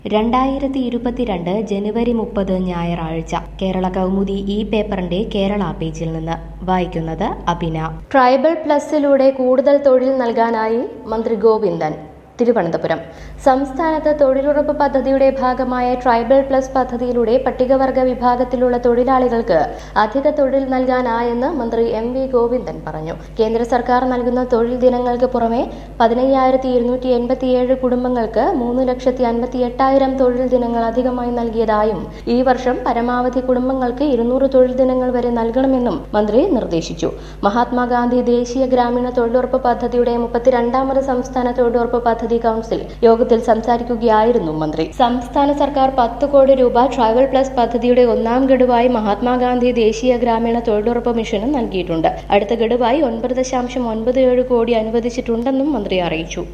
2022 ജനുവരി 30 ഞായറാഴ്ച കേരള കൗമുദി ഈ പേപ്പറിന്റെ കേരള പേജിൽ നിന്ന് വായിക്കുന്നത് അഭിന. ട്രൈബൽ പ്ലസിലൂടെ കൂടുതൽ തൊഴിൽ നൽകാനായി മന്ത്രി ഗോവിന്ദൻ. തിരുവനന്തപുരം. സംസ്ഥാനത്ത് തൊഴിലുറപ്പ് പദ്ധതിയുടെ ഭാഗമായ ട്രൈബൽ പ്ലസ് പദ്ധതിയിലൂടെ പട്ടികവർഗ വിഭാഗത്തിലുള്ള തൊഴിലാളികൾക്ക് അധിക തൊഴിൽ നൽകാനായെന്ന് മന്ത്രി എം.വി. ഗോവിന്ദൻ പറഞ്ഞു. കേന്ദ്ര സർക്കാർ നൽകുന്ന തൊഴിൽ ദിനങ്ങൾക്ക് പുറമെ 15,287 കുടുംബങ്ങൾക്ക് 3,58,000 തൊഴിൽ ദിനങ്ങൾ അധികമായി നൽകിയതായും ഈ വർഷം പരമാവധി കുടുംബങ്ങൾക്ക് 200 തൊഴിൽ ദിനങ്ങൾ വരെ നൽകണമെന്നും മന്ത്രി നിർദ്ദേശിച്ചു. മഹാത്മാഗാന്ധി ദേശീയ ഗ്രാമീണ തൊഴിലുറപ്പ് പദ്ധതിയുടെ 32ാമത് സംസ്ഥാന തൊഴിലുറപ്പ് പദ്ധതി കൗൺസിൽ യോഗത്തിൽ സംസാരിക്കുകയായിരുന്നു മന്ത്രി. സംസ്ഥാന സർക്കാർ 10 കോടി രൂപ ട്രൈബൽ പ്ലസ് പദ്ധതിയുടെ ഒന്നാം ഗഡുവായി മഹാത്മാഗാന്ധി ദേശീയ ഗ്രാമീണ തൊഴിലുറപ്പ് മിഷന് നൽകിയിട്ടുണ്ട്. അടുത്ത ഗഡുവായി 9.97 കോടി അനുവദിച്ചിട്ടുണ്ടെന്നും മന്ത്രി അറിയിച്ചു.